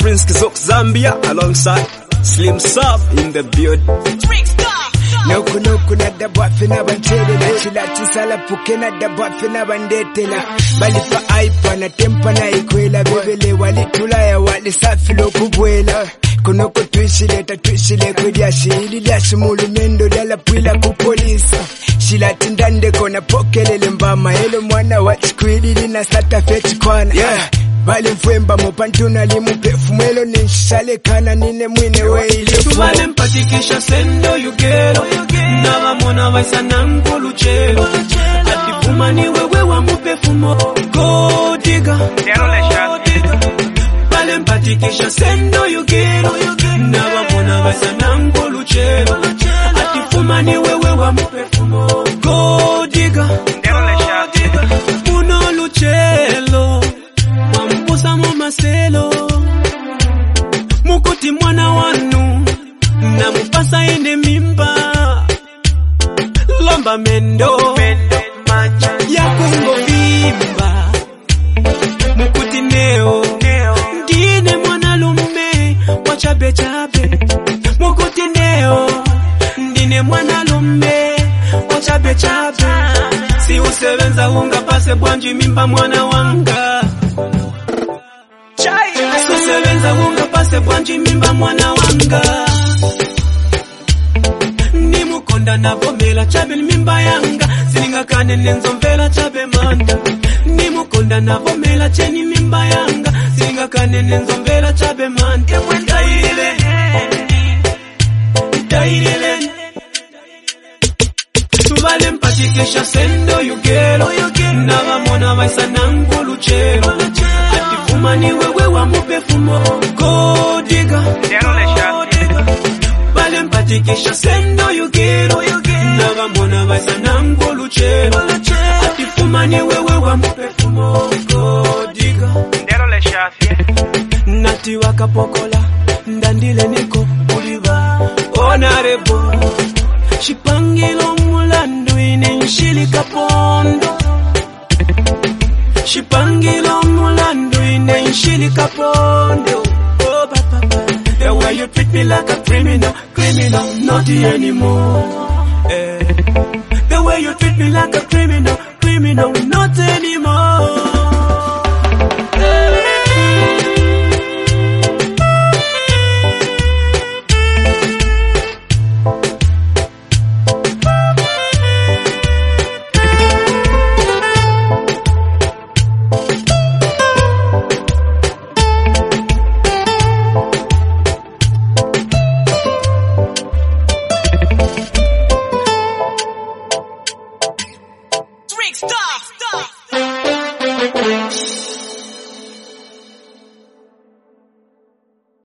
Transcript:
Prince Kizok Zambia alongside Slim Sub in the build. Noku na da bwafina banchele chila chisala puke na da bwafina bandetela balifa aipa na tempa na ikwela bebele walitula ya wali safi lokubwela kunoko twishile kwedia shili lya shimulu mendo lala pwila kupolisa shila tindande kona pokelele mbama elo mwana wachikwili lina sata feti kwana bali mfwemba mopantuna limupefu mwelo nishale kana nine mwine weile tubale mpatikisha sendo yugero nawa mwana waisa nangulu chelo atifuma ni wewe wa mupefu mo go diga bale mpatikisha sendo yugero nawa mwana waisa nangulu chelo atifuma ni wewe wa mupefu mo go diga uno luchelo Wampusa maselo Mukuti mwana wanu na mupasa ine mimba Lomba mendo ya kungo bimba Mukuti neo Ndine mwana lume wachabe chabe Mukuti neo Ndine mwana lume wachabe chabe Si usevenza unga pase bwanji mimba mwana wanga Susevenza unga pase bwanji mimba mwana wanga Ni mukonda na bomela chabe mimba yanga Sininga kane nenzo mvela chabe manda Ni mukonda na bomela cheni mimba yanga Sininga kane nenzo mvela chabe manda Itairele Tubale mpatikisha sendo yugero Nawa mwana waisa nangulu chelo Atifuma ni wewe wa mupefu mo go diga Bale mpatikisha sendo yugero Nawa mwana waisa nangulu chelo Atifuma ni wewe wa mupefu mo go diga Nati wakapokola Ndandile niko uliva Honorable Shipangilo mulandu ine nshilika pondo Shipangilo mulandu ine nshilika pondo Oh papa The way you treat me like a criminal Naughty anymore The way you treat me like a criminal Not anymore Stop!